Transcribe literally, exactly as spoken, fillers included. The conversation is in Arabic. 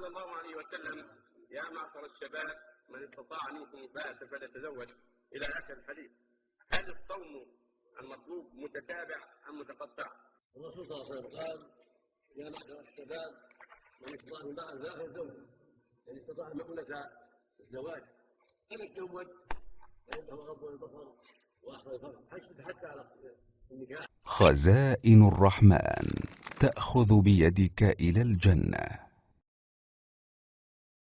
الله عليه وسلم: يا معشر الشباب من استطاع منكم الباءة فليتزوج، إلى آخر الحديث. هل الصوم المطلوب متتابع أم متقطع؟ الرسول صلى الله عليه وسلم قال: يا معشر الشباب من استطاع منكم الباءة فليتزوج، من استطاع مؤونة الزواج فليتزوج فإنه غض البصر وأحسن الفرج حتى على النكاح. خزائن الرحمن تأخذ بيدك إلى الجنة.